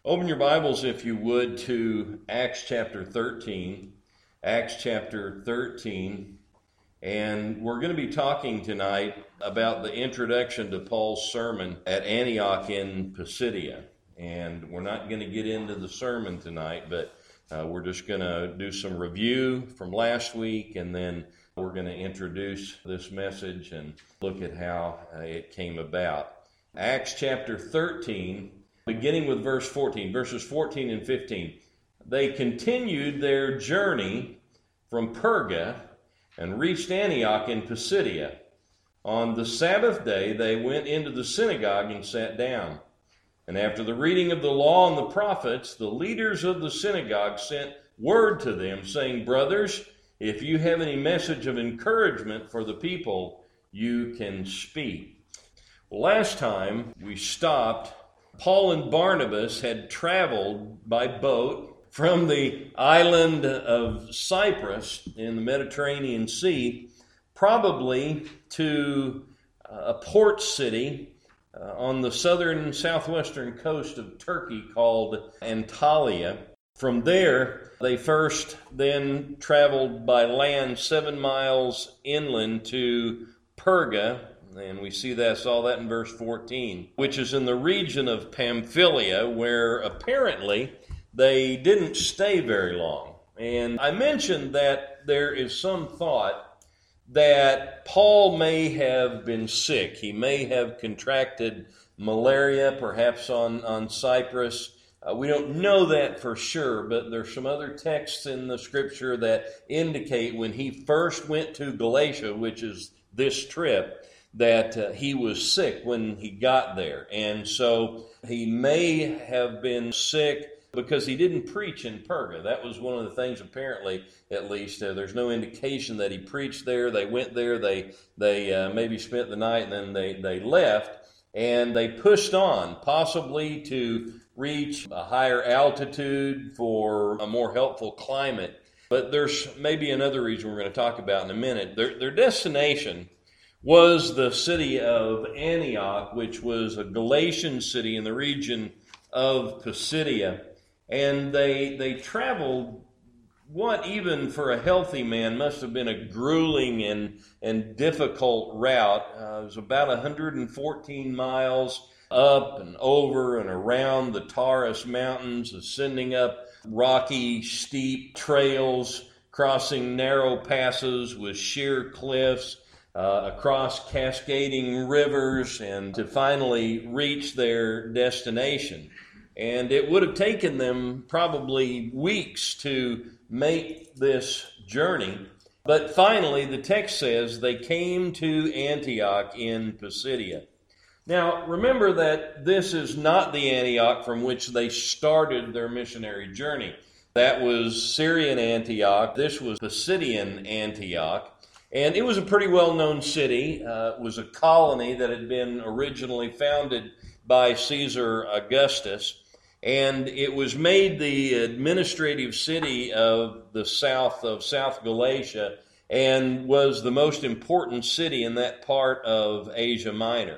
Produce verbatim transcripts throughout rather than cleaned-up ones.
Open your Bibles, if you would, to Acts chapter thirteen. Acts chapter thirteen. And we're going to be talking tonight about the introduction to Paul's sermon at Antioch in Pisidia. And we're not going to get into the sermon tonight, but uh, we're just going to do some review from last week, and then we're going to introduce this message and look at how uh, it came about. Acts chapter thirteen. Beginning with verse fourteen, verses fourteen and fifteen. They continued their journey from Perga and reached Antioch in Pisidia. On the Sabbath day, they went into the synagogue and sat down. And after the reading of the law and the prophets, the leaders of the synagogue sent word to them, saying, "Brothers, if you have any message of encouragement for the people, you can speak." Well, last time we stopped, Paul and Barnabas had traveled by boat from the island of Cyprus in the Mediterranean Sea, probably to a port city uh, on the southern southwestern coast of Turkey called Antalya. From there, they first then traveled by land seven miles inland to Perga. And we see that, saw that in verse fourteen, which is in the region of Pamphylia, where apparently they didn't stay very long. And I mentioned that there is some thought that Paul may have been sick. He may have contracted malaria, perhaps on, on Cyprus. Uh, we don't know that for sure, but there's some other texts in the scripture that indicate when he first went to Galatia, which is this trip, that uh, he was sick when he got there. And so he may have been sick because he didn't preach in Perga. That was one of the things, apparently, at least. Uh, there's no indication that he preached there. They went there, they they uh, maybe spent the night, and then they, they left. And they pushed on, possibly to reach a higher altitude for a more helpful climate. But there's maybe another reason we're going to talk about in a minute. Their, their destination was the city of Antioch, which was a Galatian city in the region of Pisidia. And they they traveled what even for a healthy man must have been a grueling and, and difficult route. Uh, it was about one hundred fourteen miles up and over and around the Taurus Mountains, ascending up rocky, steep trails, crossing narrow passes with sheer cliffs, Uh, across cascading rivers, and to finally reach their destination. And it would have taken them probably weeks to make this journey. But finally, the text says they came to Antioch in Pisidia. Now, remember that this is not the Antioch from which they started their missionary journey. That was Syrian Antioch. This was Pisidian Antioch. And it was a pretty well-known city. Uh, it was a colony that had been originally founded by Caesar Augustus. And it was made the administrative city of the south of South Galatia and was the most important city in that part of Asia Minor.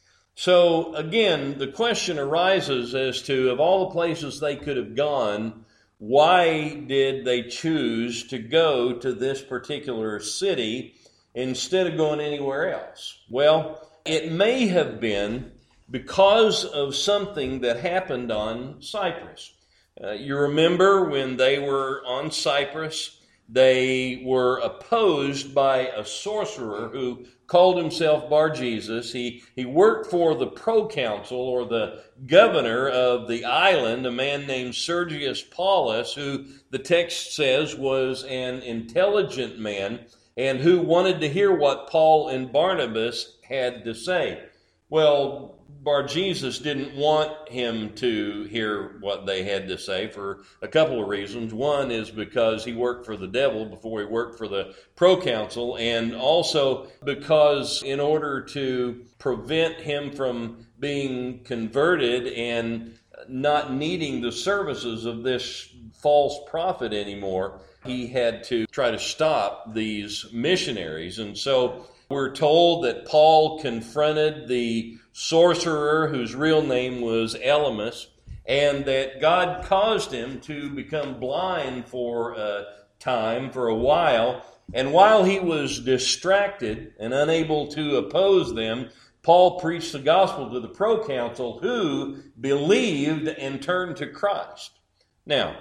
So again, the question arises as to, of all the places they could have gone, why did they choose to go to this particular city instead of going anywhere else? Well, it may have been because of something that happened on Cyprus. Uh, you remember when they were on Cyprus, they were opposed by a sorcerer who called himself Bar-Jesus. He, he worked for the proconsul, or the governor of the island, a man named Sergius Paulus, who the text says was an intelligent man and who wanted to hear what Paul and Barnabas had to say. Well, Bar-Jesus didn't want him to hear what they had to say for a couple of reasons. One is because he worked for the devil before he worked for the proconsul, and also because in order to prevent him from being converted and not needing the services of this false prophet anymore, he had to try to stop these missionaries. And so we're told that Paul confronted the sorcerer, whose real name was Elymas, and that God caused him to become blind for a time, for a while. And while he was distracted and unable to oppose them, Paul preached the gospel to the proconsul, who believed and turned to Christ. Now,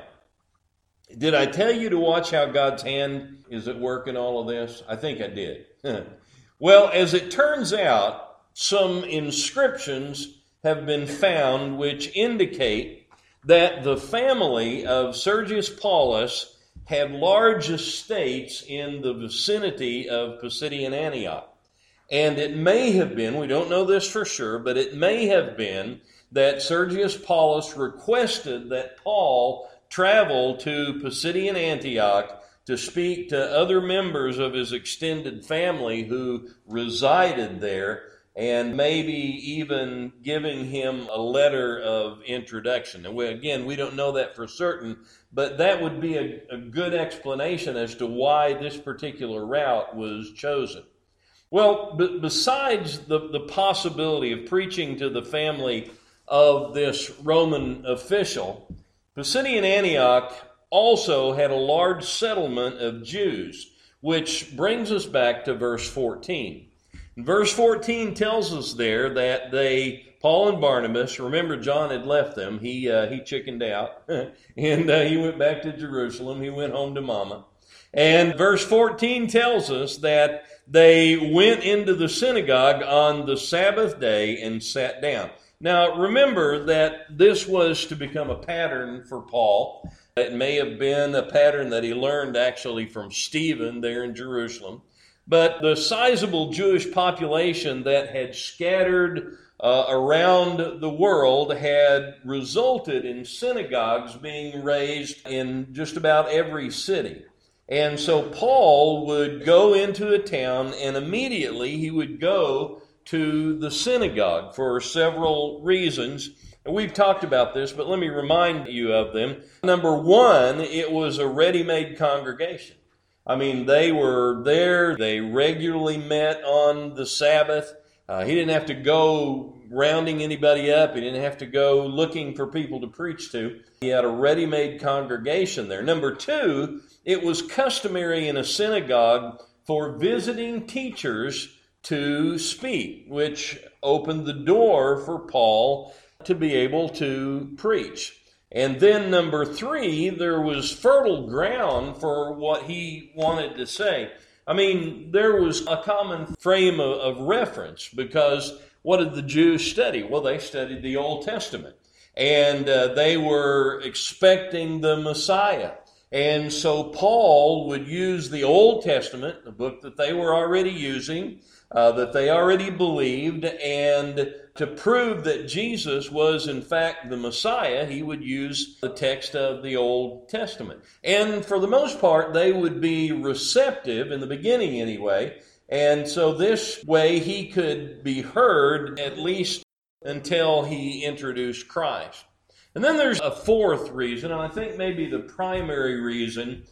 did I tell you to watch how God's hand is at work in all of this? I think I did. Well, as it turns out, some inscriptions have been found which indicate that the family of Sergius Paulus had large estates in the vicinity of Pisidian Antioch. And it may have been, we don't know this for sure, but it may have been that Sergius Paulus requested that Paul travel to Pisidian Antioch to speak to other members of his extended family who resided there, and maybe even giving him a letter of introduction. And we, again, we don't know that for certain, but that would be a, a good explanation as to why this particular route was chosen. Well, b- besides the, the possibility of preaching to the family of this Roman official, Pisidian Antioch also had a large settlement of Jews, which brings us back to verse fourteen. Verse fourteen tells us there that they, Paul and Barnabas, remember John had left them, he uh, he chickened out, and uh, he went back to Jerusalem, he went home to mama. And verse fourteen tells us that they went into the synagogue on the Sabbath day and sat down. Now remember that this was to become a pattern for Paul. It may have been a pattern that he learned actually from Stephen there in Jerusalem. But the sizable Jewish population that had scattered uh, around the world had resulted in synagogues being raised in just about every city. And so Paul would go into a town, and immediately he would go to the synagogue for several reasons. And we've talked about this, but let me remind you of them. Number one, it was a ready-made congregation. I mean, they were there. They regularly met on the Sabbath. Uh, he didn't have to go rounding anybody up. He didn't have to go looking for people to preach to. He had a ready-made congregation there. Number two, it was customary in a synagogue for visiting teachers to speak, which opened the door for Paul to be able to preach. And then number three, there was fertile ground for what he wanted to say. I mean, there was a common frame of, of reference, because what did the Jews study? Well, they studied the Old Testament, and uh, they were expecting the Messiah. And so Paul would use the Old Testament, the book that they were already using, uh, that they already believed, and to prove that Jesus was in fact the Messiah, he would use the text of the Old Testament. And for the most part, they would be receptive, in the beginning anyway, and so this way he could be heard at least until he introduced Christ. And then there's a fourth reason, and I think maybe the primary reason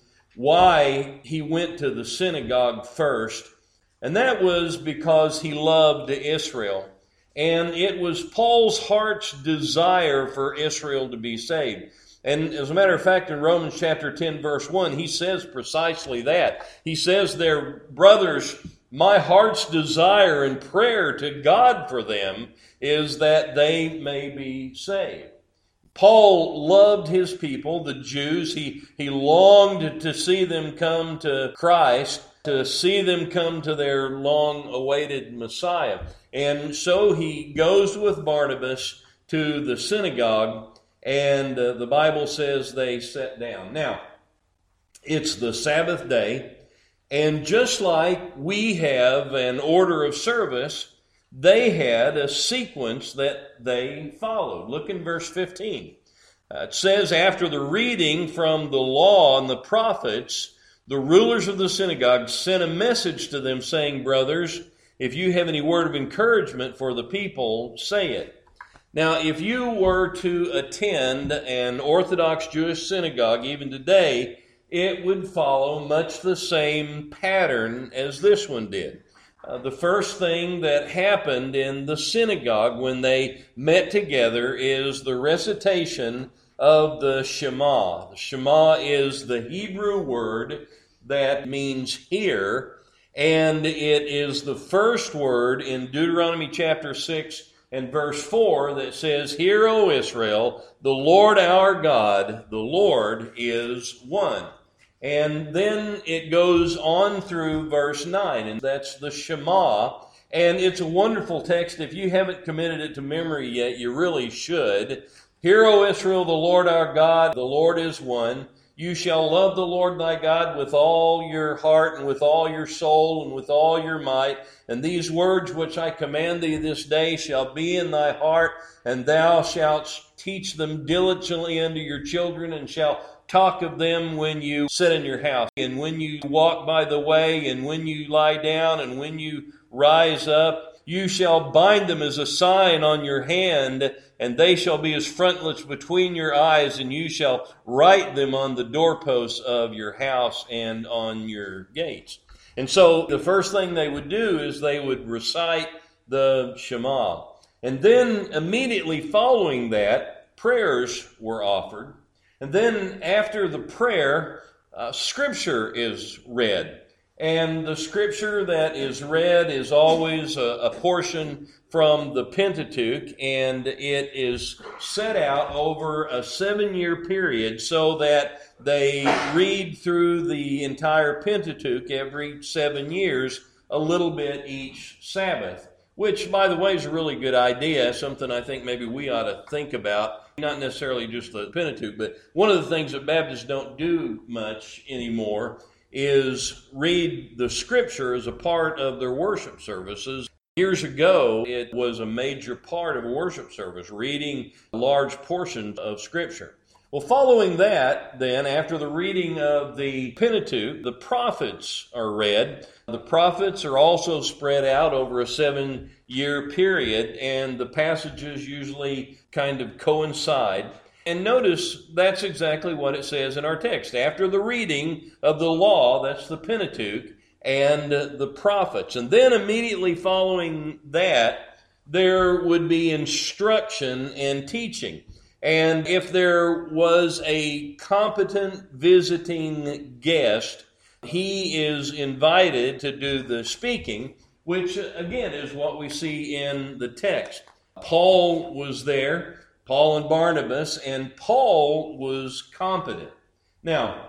why he went to the synagogue first, and that was because he loved Israel. And it was Paul's heart's desire for Israel to be saved. And as a matter of fact, in Romans chapter ten, verse one, he says precisely that. He says there, brothers, my heart's desire and prayer to God for them is that they may be saved. Paul loved his people, the Jews. He, he longed to see them come to Christ, to see them come to their long-awaited Messiah. And so he goes with Barnabas to the synagogue, and uh, the Bible says they sat down. Now, it's the Sabbath day, and just like we have an order of service, they had a sequence that they followed. Look in verse fifteen. Uh, it says, after the reading from the law and the prophets, the rulers of the synagogue sent a message to them saying, brothers, if you have any word of encouragement for the people, say it. Now, if you were to attend an Orthodox Jewish synagogue even today, it would follow much the same pattern as this one did. Uh, the first thing that happened in the synagogue when they met together is the recitation of the Shema. The Shema is the Hebrew word that means hear, and it is the first word in Deuteronomy chapter six and verse four that says, "Hear, O Israel, the Lord our God, the Lord is one." And then it goes on through verse nine, and that's the Shema. And it's a wonderful text. If you haven't committed it to memory yet, you really should. "Hear, O Israel, the Lord our God, the Lord is one. You shall love the Lord thy God with all your heart and with all your soul and with all your might. And these words which I command thee this day shall be in thy heart, and thou shalt teach them diligently unto your children, and shalt talk of them when you sit in your house, and when you walk by the way, and when you lie down, and when you rise up. You shall bind them as a sign on your hand, and they shall be as frontlets between your eyes, and you shall write them on the doorposts of your house and on your gates." And so the first thing they would do is they would recite the Shema. And then immediately following that, prayers were offered. And then after the prayer, uh, Scripture is read. And the Scripture that is read is always a, a portion from the Pentateuch, and it is set out over a seven-year period so that they read through the entire Pentateuch every seven years, a little bit each Sabbath. Which, by the way, is a really good idea, something I think maybe we ought to think about. Not necessarily just the Pentateuch, but one of the things that Baptists don't do much anymore is read the Scripture as a part of their worship services. Years ago, it was a major part of a worship service, reading large portions of Scripture. Well, following that, then, after the reading of the Pentateuch, the prophets are read. The prophets are also spread out over a seven-year period, and the passages usually kind of coincide. And notice that's exactly what it says in our text. After the reading of the law, that's the Pentateuch, and the prophets. And then immediately following that, there would be instruction and teaching. And if there was a competent visiting guest, he is invited to do the speaking, which again is what we see in the text. Paul was there, Paul and Barnabas, and Paul was competent. Now,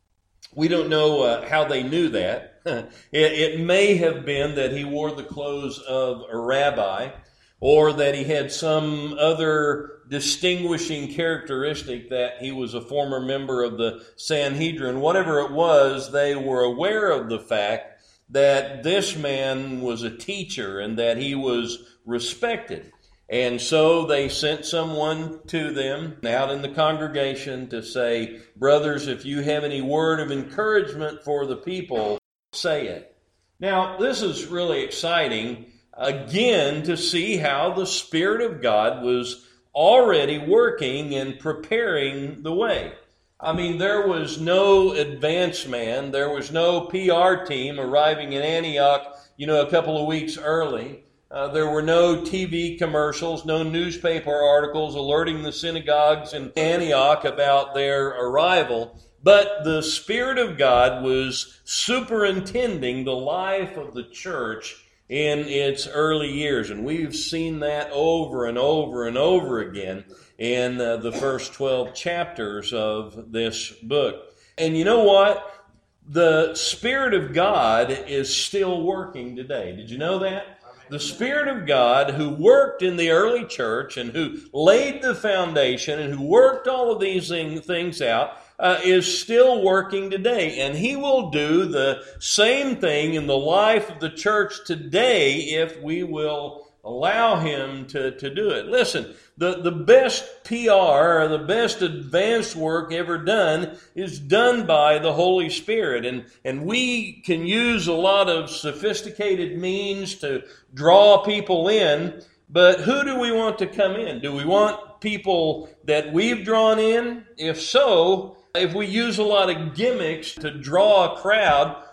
we don't know uh, how they knew that. it, it may have been that he wore the clothes of a rabbi, or that he had some other distinguishing characteristic, that he was a former member of the Sanhedrin. Whatever it was, they were aware of the fact that this man was a teacher and that he was respected. And so they sent someone to them out in the congregation to say, "Brothers, if you have any word of encouragement for the people, say it." Now, this is really exciting, again, to see how the Spirit of God was already working and preparing the way. I mean, there was no advance man. There was no P R team arriving in Antioch, you know, a couple of weeks early. Uh, there were no T V commercials, no newspaper articles alerting the synagogues in Antioch about their arrival. But the Spirit of God was superintending the life of the church in its early years. And we've seen that over and over and over again in uh, the first twelve chapters of this book. And you know what? The Spirit of God is still working today. Did you know that? The Spirit of God, who worked in the early church and who laid the foundation and who worked all of these things out, uh, is still working today. And He will do the same thing in the life of the church today if we will allow Him to, to do it. Listen, the, the best P R or the best advanced work ever done is done by the Holy Spirit. And, and we can use a lot of sophisticated means to draw people in, but who do we want to come in? Do we want people that we've drawn in? If so, if we use a lot of gimmicks to draw a crowd,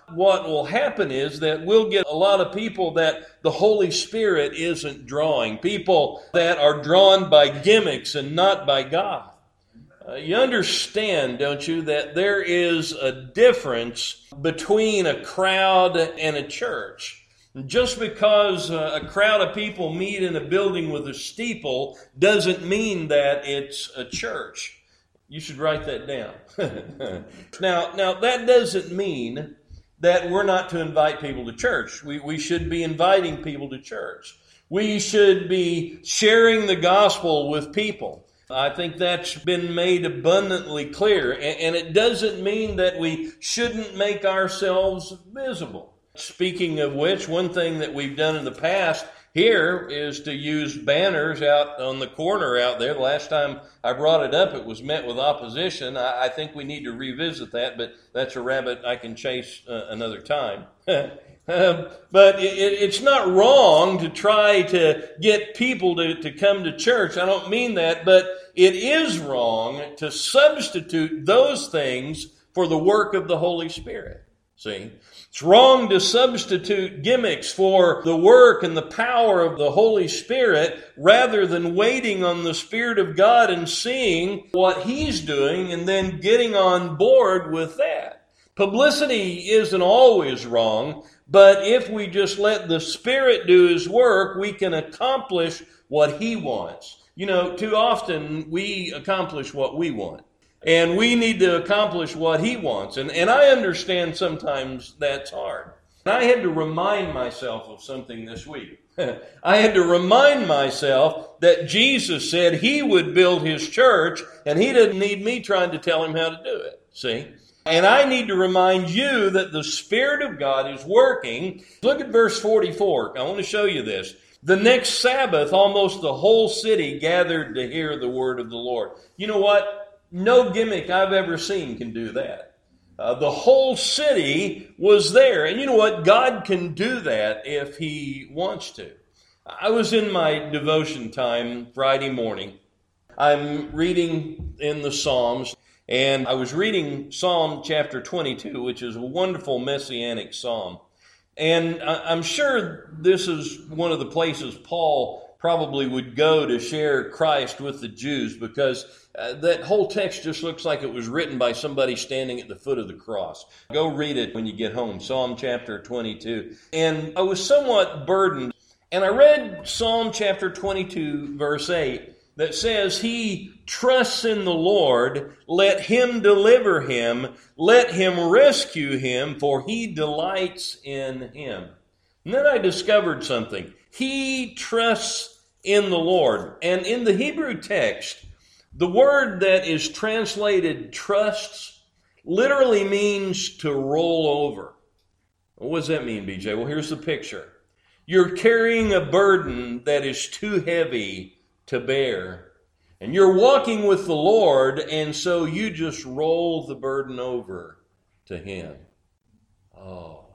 what will happen is that we'll get a lot of people that the Holy Spirit isn't drawing, people that are drawn by gimmicks and not by God. Uh, you understand, don't you, that there is a difference between a crowd and a church. Just because uh, a crowd of people meet in a building with a steeple doesn't mean that it's a church. You should write that down. now, now, that doesn't mean that we're not to invite people to church. We, we should be inviting people to church. We should be sharing the gospel with people. I think that's been made abundantly clear. And, and it doesn't mean that we shouldn't make ourselves visible. Speaking of which, one thing that we've done in the past here is to use banners out on the corner out there. The last time I brought it up, it was met with opposition. I, I think we need to revisit that, but that's a rabbit I can chase uh, another time. Uh, but it, it's not wrong to try to get people to, to come to church. I don't mean that, but it is wrong to substitute those things for the work of the Holy Spirit. See? It's wrong to substitute gimmicks for the work and the power of the Holy Spirit rather than waiting on the Spirit of God and seeing what He's doing and then getting on board with that. Publicity isn't always wrong, but if we just let the Spirit do His work, we can accomplish what He wants. You know, too often we accomplish what we want. And we need to accomplish what He wants. And, and I understand sometimes that's hard. I had to remind myself of something this week. I had to remind myself that Jesus said He would build His church, and He didn't need me trying to tell Him how to do it. See? And I need to remind you that the Spirit of God is working. Look at verse forty-four. I want to show you this. The next Sabbath, almost the whole city gathered to hear the word of the Lord. You know what? No gimmick I've ever seen can do that. Uh, the whole city was there. And you know what? God can do that if He wants to. I was in my devotion time Friday morning. I'm reading in the Psalms, and I was reading Psalm chapter twenty-two, which is a wonderful messianic psalm. And I'm sure this is one of the places Paul probably would go to share Christ with the Jews, because uh, that whole text just looks like it was written by somebody standing at the foot of the cross. Go read it when you get home, Psalm chapter twenty-two. And I was somewhat burdened, and I read Psalm chapter twenty-two, verse eight, that says, He trusts in the Lord, let Him deliver him, let Him rescue him, for He delights in him. And then I discovered something. He trusts in the Lord. And in the Hebrew text, the word that is translated trusts literally means to roll over. What does that mean, B J? Well, here's the picture. You're carrying a burden that is too heavy to bear. And you're walking with the Lord, and so you just roll the burden over to Him. Oh.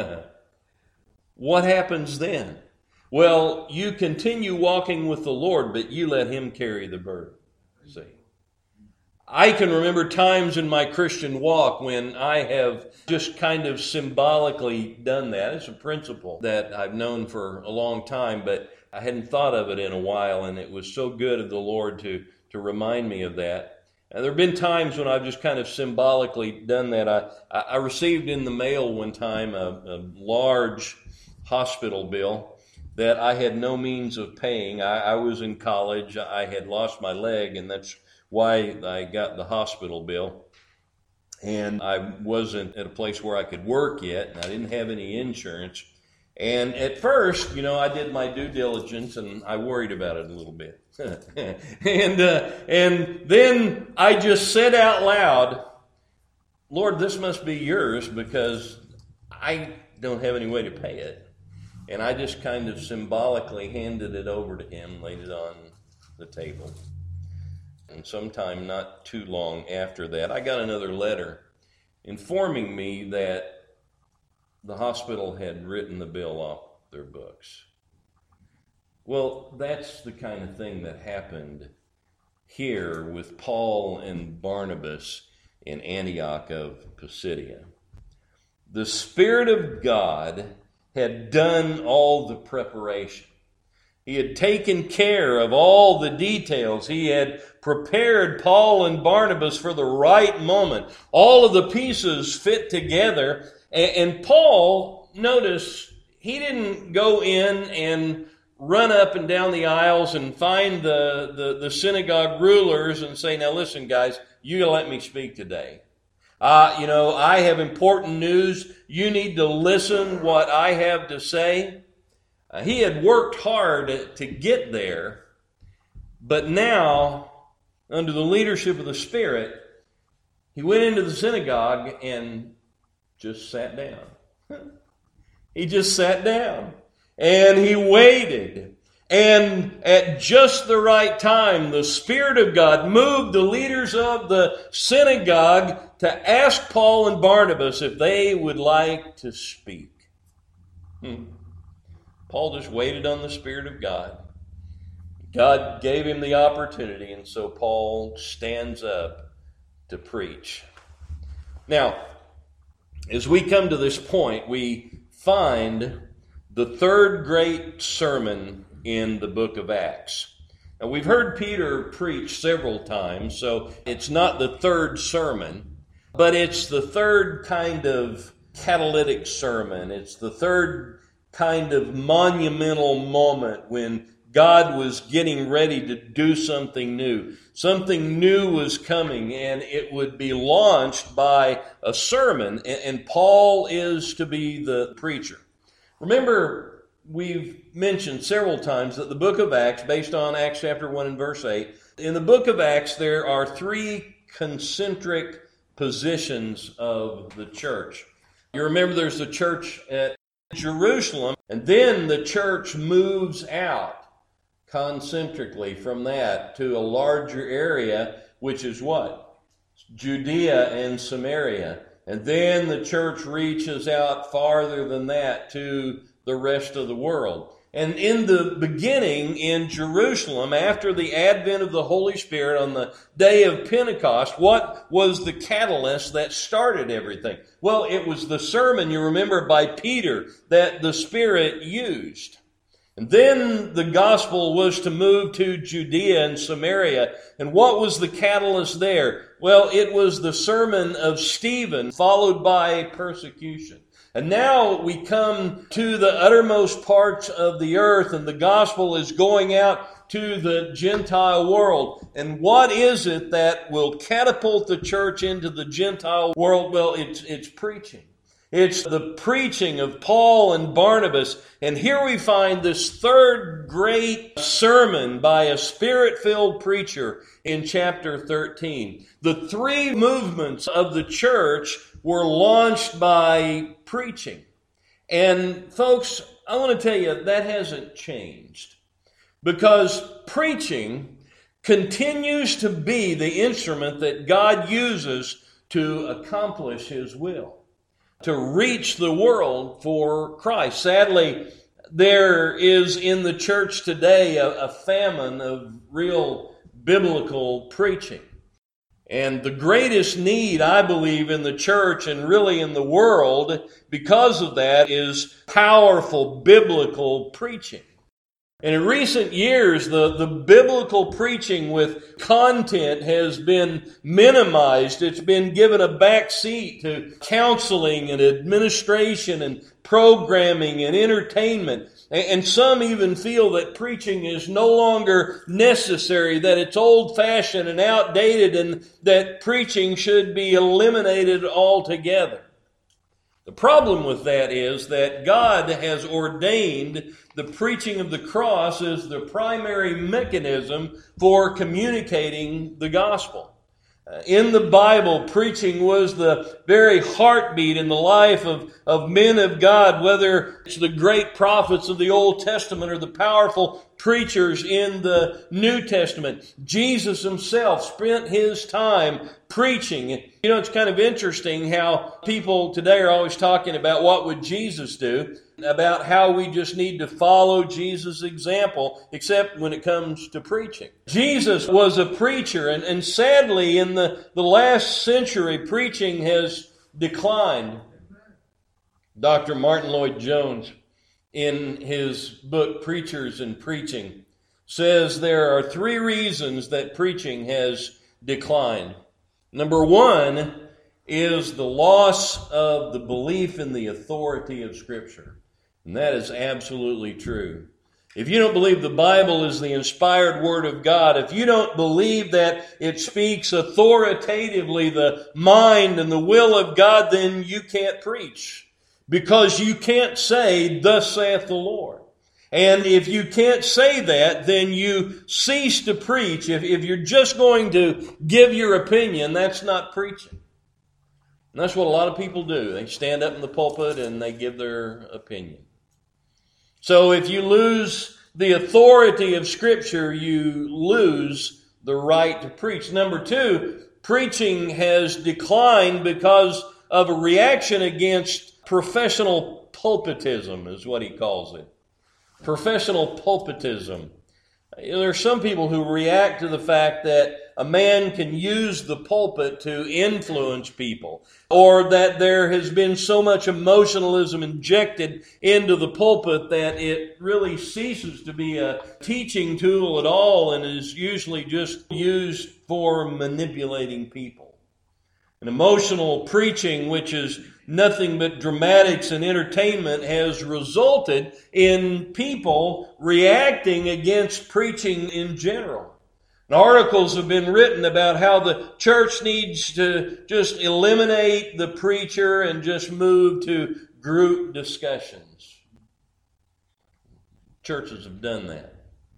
What happens then? Well, you continue walking with the Lord, but you let Him carry the burden. See? I can remember times in my Christian walk when I have just kind of symbolically done that. It's a principle that I've known for a long time, but I hadn't thought of it in a while, and it was so good of the Lord to, to remind me of that. And there have been times when I've just kind of symbolically done that. I, I received in the mail one time a, a large hospital bill that I had no means of paying. I, I was in college. I had lost my leg, and that's why I got the hospital bill. And I wasn't at a place where I could work yet, and I didn't have any insurance. And at first, you know, I did my due diligence, and I worried about it a little bit. and uh, and then I just said out loud, Lord, this must be yours, because I don't have any way to pay it. And I just kind of symbolically handed it over to Him, laid it on the table. And sometime not too long after that, I got another letter informing me that the hospital had written the bill off their books. Well, that's the kind of thing that happened here with Paul and Barnabas in Antioch of Pisidia. the Spirit of God had done all the preparation. He had taken care of all the details. He had prepared Paul and Barnabas for the right moment. All of the pieces fit together. And Paul, notice, he didn't go in and run up and down the aisles and find the, the, the synagogue rulers and say, now listen, guys, you gotta let me speak today. Uh, you know, I have important news. You need to listen what I have to say. Uh, he had worked hard to get there, but now, under the leadership of the Spirit, he went into the synagogue and just sat down. He just sat down, and he waited. And at just the right time, the Spirit of God moved the leaders of the synagogue to ask Paul and Barnabas if they would like to speak. Hmm. Paul just waited on the Spirit of God. God gave him the opportunity, and so Paul stands up to preach. Now, as we come to this point, we find the third great sermon in the book of Acts. Now, we've heard Peter preach several times, so it's not the third sermon, but it's the third kind of catalytic sermon. It's the third kind of monumental moment when God was getting ready to do something new. Something new was coming, and it would be launched by a sermon, and Paul is to be the preacher. Remember, we've mentioned several times that the book of Acts, based on Acts chapter one and verse eight, in the book of Acts there are three concentric positions of the church. You remember there's the church at Jerusalem, and then the church moves out concentrically from that to a larger area, which is what? Judea and Samaria. And then the church reaches out farther than that to the rest of the world. And in the beginning, in Jerusalem, after the advent of the Holy Spirit on the day of Pentecost, what was the catalyst that started everything? Well, it was the sermon, you remember, by Peter that the Spirit used. And then the gospel was to move to Judea and Samaria. And what was the catalyst there? Well, it was the sermon of Stephen, followed by persecution. And now we come to the uttermost parts of the earth, and the gospel is going out to the Gentile world. And what is it that will catapult the church into the Gentile world? Well, it's, it's preaching. It's the preaching of Paul and Barnabas. And here we find this third great sermon by a Spirit-filled preacher in chapter thirteen. The three movements of the church were launched by preaching. And folks, I want to tell you that hasn't changed, because preaching continues to be the instrument that God uses to accomplish His will, to reach the world for Christ. Sadly, there is in the church today a, a famine of real biblical preaching. And the greatest need, I believe, in the church and really in the world because of that is powerful biblical preaching. And in recent years, the, the biblical preaching with content has been minimized. It's been given a back seat to counseling and administration and programming and entertainment. And some even feel that preaching is no longer necessary, that it's old-fashioned and outdated, and that preaching should be eliminated altogether. The problem with that is that God has ordained the preaching of the cross as the primary mechanism for communicating the gospel. In the Bible, preaching was the very heartbeat in the life of, of men of God, whether it's the great prophets of the Old Testament or the powerful preachers in the New Testament. Jesus Himself spent His time preaching. You know, it's kind of interesting how people today are always talking about what would Jesus do, about how we just need to follow Jesus' example, except when it comes to preaching. Jesus was a preacher, and, and sadly in the, the last century, preaching has declined. Doctor Martin Lloyd-Jones, in his book Preachers and Preaching, says there are three reasons that preaching has declined. Number one is the loss of the belief in the authority of Scripture. And that is absolutely true. If you don't believe the Bible is the inspired Word of God, if you don't believe that it speaks authoritatively the mind and the will of God, then you can't preach. Because you can't say, "Thus saith the Lord." And if you can't say that, then you cease to preach. If, if you're just going to give your opinion, that's not preaching. And that's what a lot of people do. They stand up in the pulpit and they give their opinion. So if you lose the authority of Scripture, you lose the right to preach. Number two, preaching has declined because of a reaction against professional pulpitism, is what he calls it. Professional pulpitism. There are some people who react to the fact that a man can use the pulpit to influence people, or that there has been so much emotionalism injected into the pulpit that it really ceases to be a teaching tool at all and is usually just used for manipulating people. An emotional preaching, which is nothing but dramatics and entertainment, has resulted in people reacting against preaching in general. And articles have been written about how the church needs to just eliminate the preacher and just move to group discussions. Churches have done that.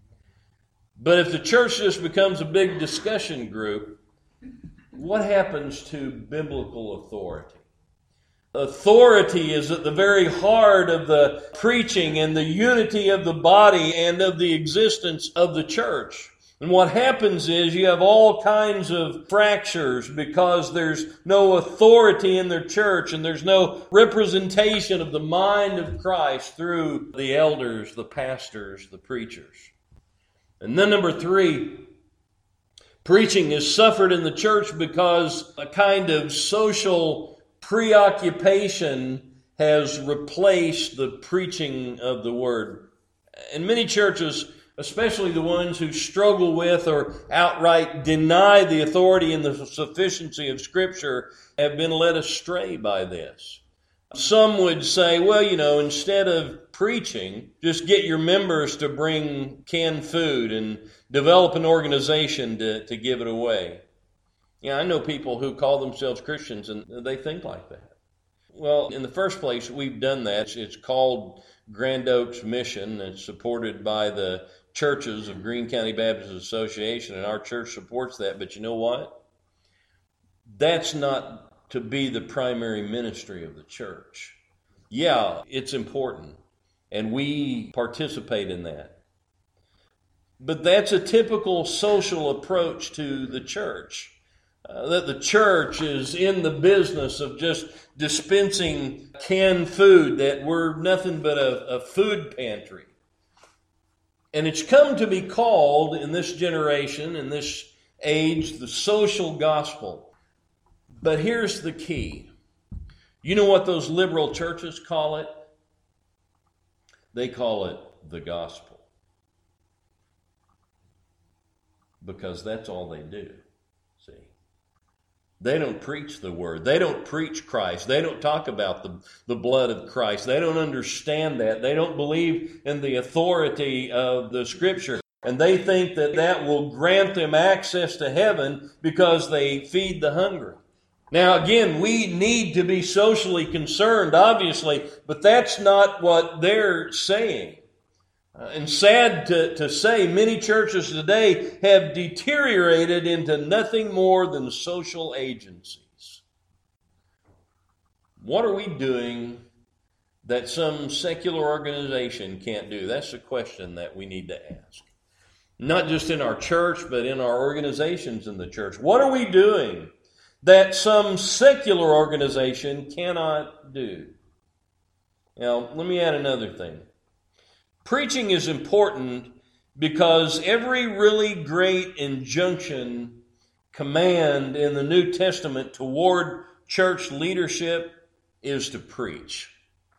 But if the church just becomes a big discussion group, what happens to biblical authority? Authority is at the very heart of the preaching and the unity of the body and of the existence of the church. And what happens is you have all kinds of fractures because there's no authority in their church and there's no representation of the mind of Christ through the elders, the pastors, the preachers. And then number three, preaching has suffered in the church because a kind of social preoccupation has replaced the preaching of the Word. In many churches, especially the ones who struggle with or outright deny the authority and the sufficiency of Scripture, have been led astray by this. Some would say, well, you know, instead of preaching, just get your members to bring canned food and develop an organization to, to give it away. Yeah, I know people who call themselves Christians and they think like that. Well, in the first place, we've done that. It's called Grand Oaks Mission. It's supported by the churches of Greene County Baptist Association, and our church supports that. But you know what? That's not to be the primary ministry of the church. Yeah, it's important, and we participate in that. But that's a typical social approach to the church. Uh, that the church is in the business of just dispensing canned food, that we're nothing but a, a food pantry. And it's come to be called in this generation, in this age, the social gospel. But here's the key. You know what those liberal churches call it? They call it the gospel. Because that's all they do. See? They don't preach the Word. They don't preach Christ. They don't talk about the, the blood of Christ. They don't understand that. They don't believe in the authority of the Scripture. And they think that that will grant them access to heaven because they feed the hungry. Now, again, we need to be socially concerned, obviously, but that's not what they're saying. Uh, and sad to, to say, many churches today have deteriorated into nothing more than social agencies. What are we doing that some secular organization can't do? That's the question that we need to ask. Not just in our church, but in our organizations in the church. What are we doing that some secular organization cannot do? Now, let me add another thing. Preaching is important because every really great injunction, command in the New Testament toward church leadership is to preach.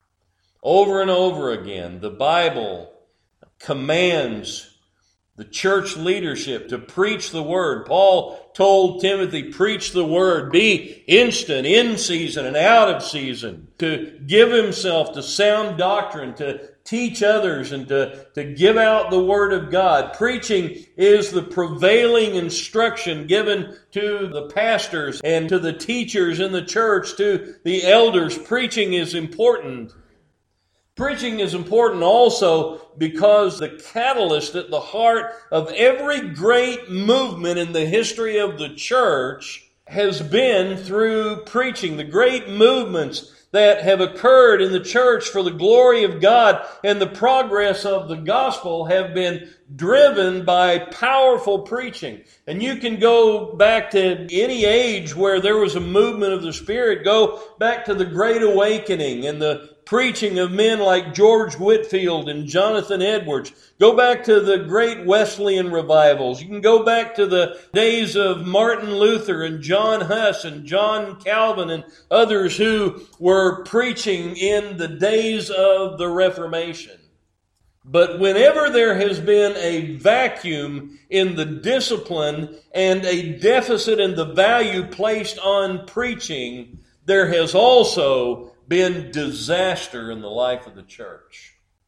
Over and over again, the Bible commands the church leadership to preach the Word. Paul told Timothy, preach the Word, be instant, in season and out of season, to give himself to sound doctrine, to teach others, and to, to give out the Word of God. Preaching is the prevailing instruction given to the pastors and to the teachers in the church, to the elders. Preaching is important. Preaching is important also because the catalyst at the heart of every great movement in the history of the church has been through preaching. The great movements that have occurred in the church for the glory of God and the progress of the gospel have been driven by powerful preaching. And you can go back to any age where there was a movement of the Spirit. Go back to the Great Awakening and the preaching of men like George Whitefield and Jonathan Edwards. Go back to the great Wesleyan revivals. You can go back to the days of Martin Luther and John Huss and John Calvin and others who were preaching in the days of the Reformation. But whenever there has been a vacuum in the discipline and a deficit in the value placed on preaching, there has also been disaster in the life of the church.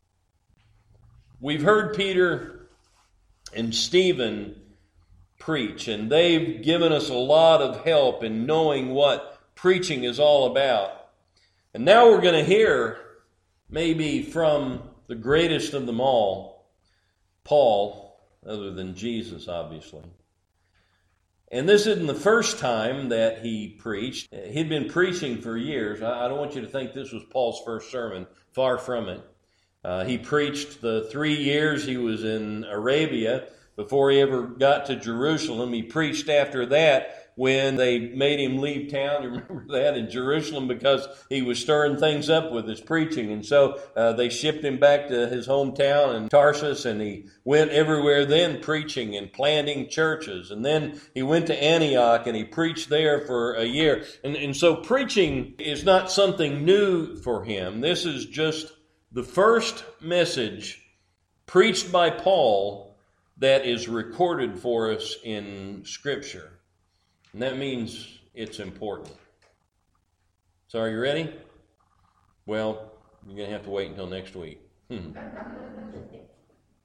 We've heard Peter and Stephen preach, and they've given us a lot of help in knowing what preaching is all about. And now we're going to hear maybe from the greatest of them all, Paul, other than Jesus, obviously. And this isn't the first time that he preached. He'd been preaching for years. I don't want you to think this was Paul's first sermon. Far from it. Uh, he preached the three years he was in Arabia before he ever got to Jerusalem. He preached after that when they made him leave town. You remember that, in Jerusalem, because he was stirring things up with his preaching. And so uh, they shipped him back to his hometown in Tarsus, and he went everywhere then preaching and planting churches. And then he went to Antioch and he preached there for a year. And, and so preaching is not something new for him. This is just the first message preached by Paul that is recorded for us in Scripture. And that means it's important. So are you ready? Well, you're going to have to wait until next week. Hmm.